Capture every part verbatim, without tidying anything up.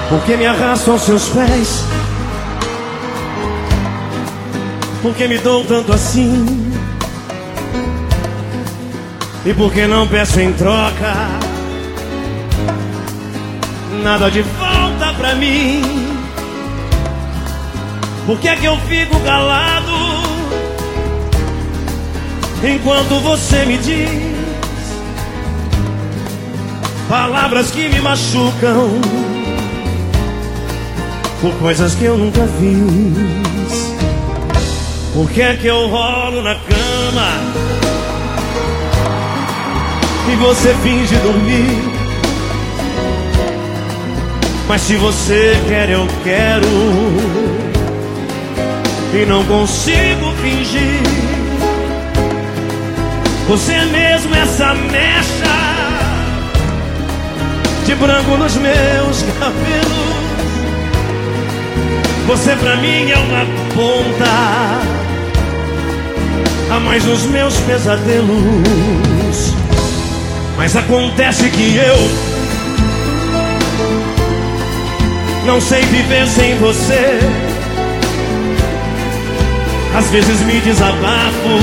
Por que me arrasto aos seus pés? Por que me dou tanto assim? E por que não peço em troca nada de volta pra mim? Por que é que eu fico calado enquanto você me diz palavras que me machucam por coisas que eu nunca fiz? Por que é que eu rolo na cama e você finge dormir? Mas se você quer, eu quero, e não consigo fingir. Você é mesmo essa mecha de branco nos meus cabelos. Você pra mim é uma ponta a mais nos meus pesadelos. Mas acontece que eu não sei viver sem você. Às vezes me desabafo,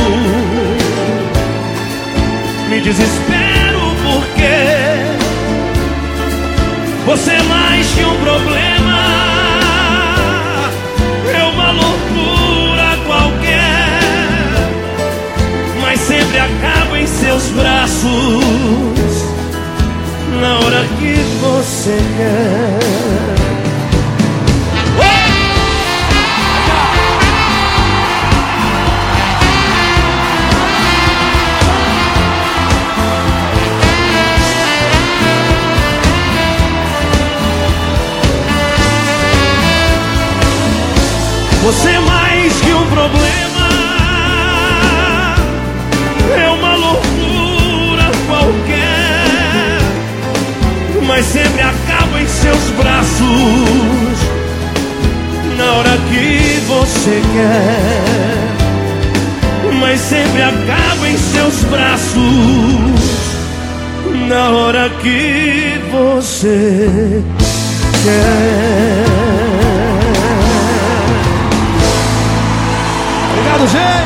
me desespero porque você é mais que um problema, é uma loucura qualquer, mas sempre acabo em seus braços na hora que você quer. Você é mais que um problema, é uma loucura qualquer, mas sempre acabo em seus braços na hora que você quer. Mas sempre acabo em seus braços na hora que você quer. Obrigado, gente!